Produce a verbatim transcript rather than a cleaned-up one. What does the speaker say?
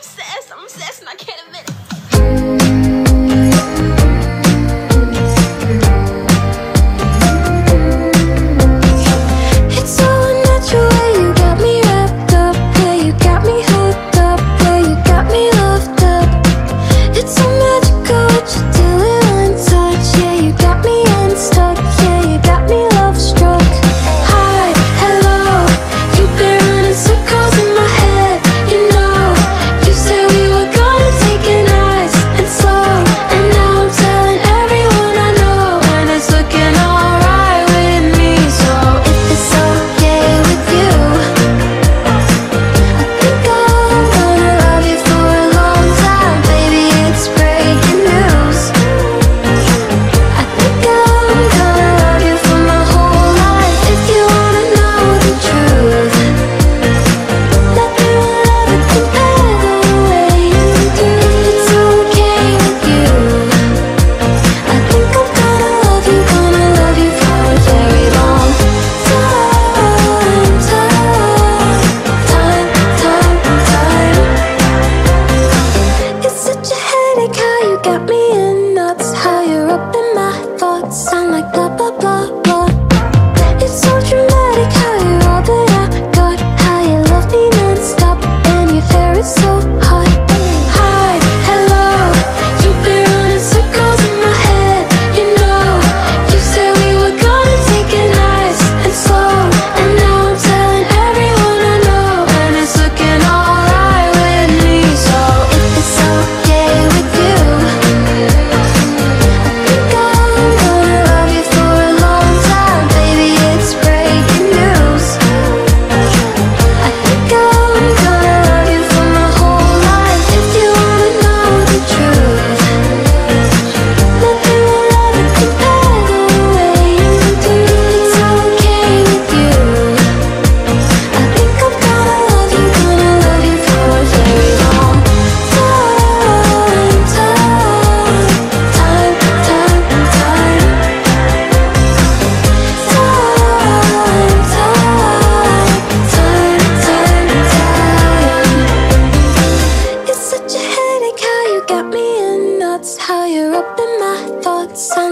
obsessed, I'm obsessed and I can't admit it. Sound like blah blah blah blah. It's so dramatic how you're all that I got. How you love me non-stop and your hair is so hot. Hi, hello, you've been running circles in my head. You know, you said we were gonna take it nice and slow, and now I'm telling everyone I know, and it's looking alright with me. So if it's okay with you, how you're up in my thoughts.